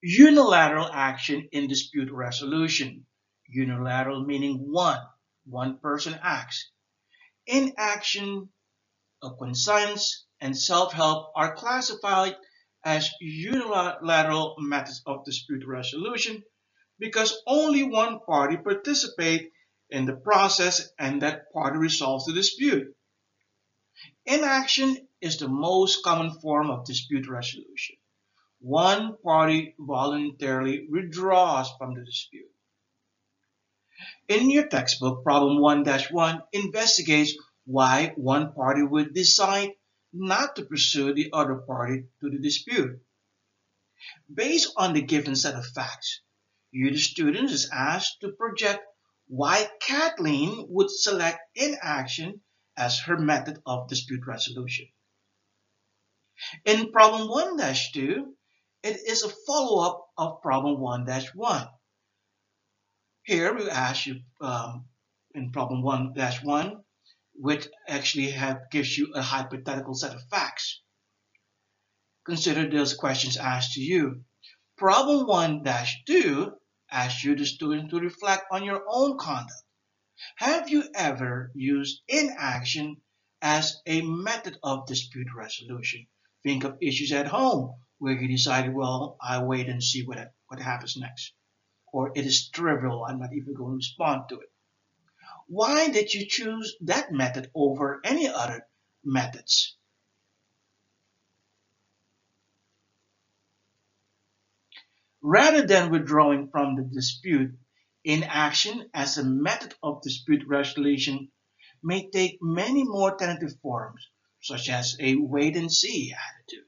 Unilateral action in dispute resolution. Unilateral meaning one person acts. Inaction, conscience, and self-help are classified as unilateral methods of dispute resolution because only one party participates in the process and that party resolves the dispute. Inaction is the most common form of dispute resolution. One party voluntarily withdraws from the dispute. In your textbook, problem 1-1 investigates why one party would decide not to pursue the other party to the dispute. Based on the given set of facts, you, the student, is asked to project why Kathleen would select inaction as her method of dispute resolution. In problem 1-2, it is a follow-up of problem 1-1. Here we ask you in problem 1-1, which actually gives you a hypothetical set of facts. Consider those questions asked to you. Problem 1-2 asks you, the student, to reflect on your own conduct. Have you ever used inaction as a method of dispute resolution? Think of issues at home where you decided, well, I'll wait and see what happens next. Or it is trivial, I'm not even going to respond to it. Why did you choose that method over any other methods? Rather than withdrawing from the dispute, inaction as a method of dispute resolution may take many more tentative forms, such as a wait-and-see attitude.